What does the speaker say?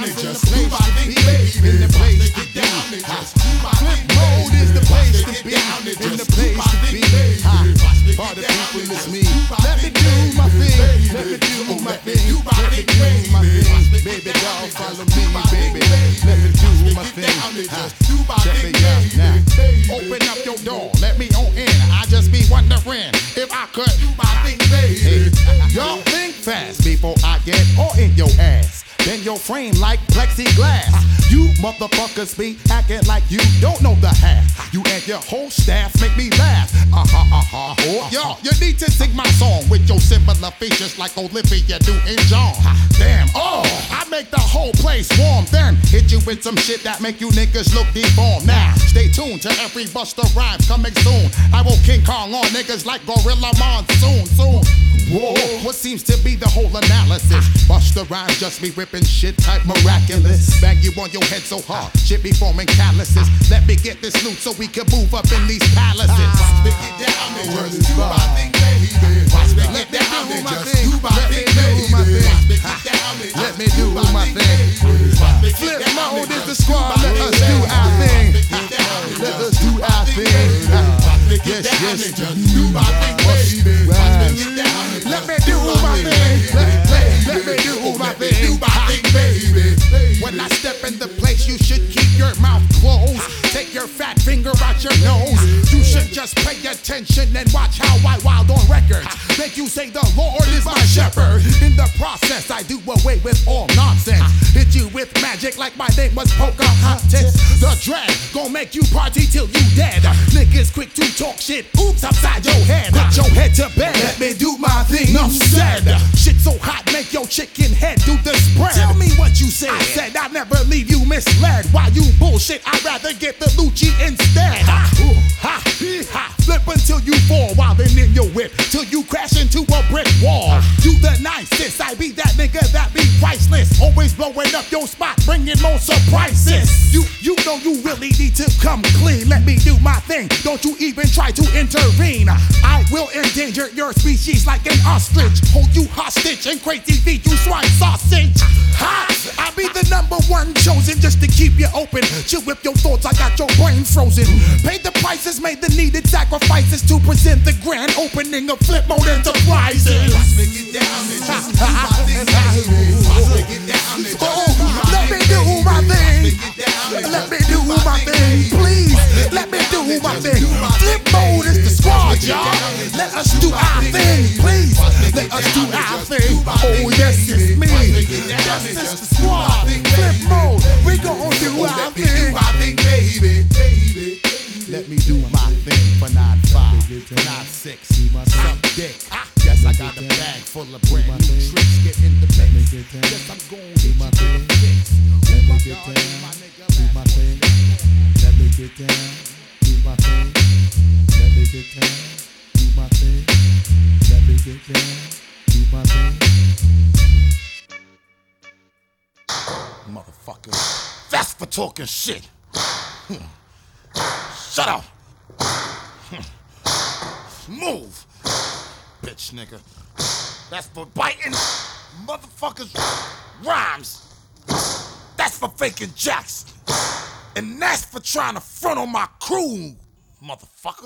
and just do my thing, baby. In the place to be. Flip mode is the place to be. In the place to be. Party people, it's me. Let me do my thing. Let me do my thing. Let me do my thing. Baby doll, follow me, baby. Let me do my thing. Check me out now. Open up your door. Let me on in. I just be wondering if I could do my thing, baby. Hey, y'all think fast before I get all in your ass. Then your frame like plexiglass. You motherfuckers be acting like you don't know the half. You and your whole staff make me laugh. Oh, yo, you need to sing my song with your similar features like Olivia Newton-John. Damn, oh, I make the whole place warm. Then hit you with some shit that make you niggas look deformed. Now, stay tuned to every Busta Rhymes coming soon. I will King Kong on niggas like Gorilla Monsoon. Soon. Whoa, what seems to be the whole analysis? Busta Rhymes just be ripping shit type miraculous. Bang you on your head so hard, shit be forming calluses. Let me get this loot so we can move up in these palaces. Watch me get down and just do my thing, baby. Watch me get down and just do my thing, baby. Let me do my thing. Flip mode is the squad, let us do our thing. Let us do our thing. Yes, yes, just do my thing, baby. Let me do my thing. Let me do my thing, baby. When I step in the place, you should keep your mouth closed. Take your fat finger out your nose. You should just pay attention and watch how I wild on records. Make you say the Lord is my shepherd. In the process, I do away with all nonsense. Hit you with magic like my name was Pocahontas. The dread gon' make you party till you dead. Niggas quick to talk shit, oops upside your head. Put your head to bed. Let me do my thing. Enough said. Shit so hot, make your chicken head do the spread. Tell me what you said. I said I never leave you misled. Why you bullshit? I'd rather get the Lucci instead. Flip until you fall while then in your whip till you crash into a brick wall. You the nicest, I be that nigga that be priceless. Always blowing up your spot, bringing more surprises. You know you really need to come clean. Let me do my thing. Don't you even try to intervene. I will endanger your species like an ostrich. Hold you hostage and crazy feed you swine sausage. I be the #1 chosen just to keep you open. Chill with your thoughts, I got your brain frozen. Pay the prices, made the needed sacrifices to present the grand opening of Flip Mode Enterprises. Let me do my thing. Let me do my thing. Please, let me do my thing. Flip Mode is the squad, y'all. Let us do our thing. Please, let us do our thing. Oh, yes, it's me. Yes, it's the squad. Flip Mode, we gon' do our thing. Let me do my thing for 9-5, 9-6, some dick. Yes, I got a bag full of brand new tricks. Get in the mix. Yes, I'm going to do my thing. Let me get down, do my thing. Let me get down, do my thing. Let me get down, do my thing. Let me get down, do my thing. Motherfucker. That's for talking shit. Shut up. Move, bitch nigga. That's for biting motherfuckers' rhymes. That's for faking jacks. And that's for trying to front on my crew, motherfucker.